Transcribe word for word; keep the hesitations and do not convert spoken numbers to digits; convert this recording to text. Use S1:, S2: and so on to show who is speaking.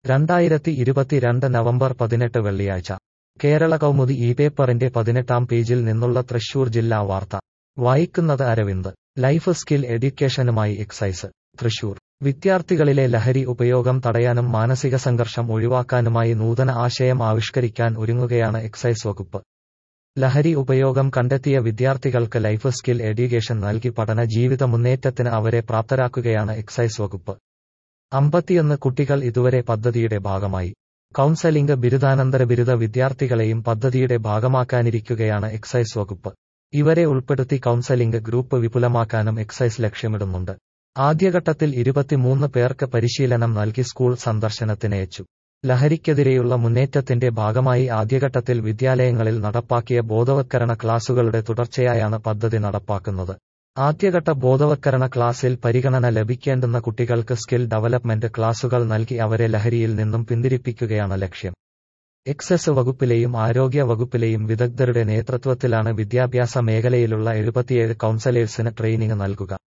S1: രണ്ടായിരത്തി ഇരുപത്തിരണ്ട് നവംബർ പതിനെട്ട് വെള്ളിയാഴ്ച കേരള കൗമുദി ഈ പേപ്പറിന്റെ പതിനെട്ടാം പേജിൽ നിന്നുള്ള തൃശൂർ ജില്ലാ വാർത്ത വായിക്കുന്നത് അരവിന്ദ്. ലൈഫ് സ്കിൽ എഡ്യൂക്കേഷനുമായി എക്സൈസ്. തൃശൂർ വിദ്യാർത്ഥികളിലെ ലഹരി ഉപയോഗം തടയാനും മാനസിക സംഘർഷം ഒഴിവാക്കാനുമായി നൂതന ആശയം ആവിഷ്കരിക്കാൻ ഒരുങ്ങുകയാണ് എക്സൈസ് വകുപ്പ്. ലഹരി ഉപയോഗം കണ്ടെത്തിയ വിദ്യാർത്ഥികൾക്ക് ലൈഫ് സ്കിൽ എഡ്യൂക്കേഷൻ നൽകി പഠന ജീവിത മുന്നേറ്റത്തിന് അവരെ പ്രാപ്തരാക്കുകയാണ് എക്സൈസ് വകുപ്പ്. അമ്പത്തിയൊന്ന് കുട്ടികൾ ഇതുവരെ പദ്ധതിയുടെ ഭാഗമായി. കൗൺസലിംഗ് ബിരുദാനന്തര ബിരുദ വിദ്യാർത്ഥികളെയും പദ്ധതിയുടെ ഭാഗമാക്കാനിരിക്കുകയാണ് എക്സൈസ് വകുപ്പ്. ഇവരെ ഉൾപ്പെടുത്തി കൗൺസലിംഗ് ഗ്രൂപ്പ് വിപുലമാക്കാനും എക്സൈസ് ലക്ഷ്യമിടുന്നുണ്ട്. ആദ്യഘട്ടത്തിൽ ഇരുപത്തിമൂന്ന് പേർക്ക് പരിശീലനം നൽകി സ്കൂൾ സന്ദർശനത്തിനയച്ചു. ലഹരിക്കെതിരെയുള്ള മുന്നേറ്റത്തിന്റെ ഭാഗമായി ആദ്യഘട്ടത്തിൽ വിദ്യാലയങ്ങളിൽ നടപ്പാക്കിയ ബോധവത്കരണ ക്ലാസുകളുടെ തുടർച്ചയായാണ് പദ്ധതി നടപ്പാക്കുന്നത്. ആദ്യഘട്ട ബോധവത്കരണ ക്ലാസിൽ പരിഗണന ലഭിക്കേണ്ടുന്ന കുട്ടികൾക്ക് സ്കിൽ ഡെവലപ്മെന്റ് ക്ലാസുകൾ നൽകി അവരെ ലഹരിയിൽ നിന്നും പിന്തിരിപ്പിക്കുകയാണ് ലക്ഷ്യം. എക്സൈസ് വകുപ്പിലെയും ആരോഗ്യ വകുപ്പിലെയും വിദഗ്ധരുടെ നേതൃത്വത്തിലാണ് വിദ്യാഭ്യാസ മേഖലയിലുള്ള എഴുപത്തിയേഴ് കൗൺസലേഴ്സിന് ട്രെയിനിങ് നൽകുക.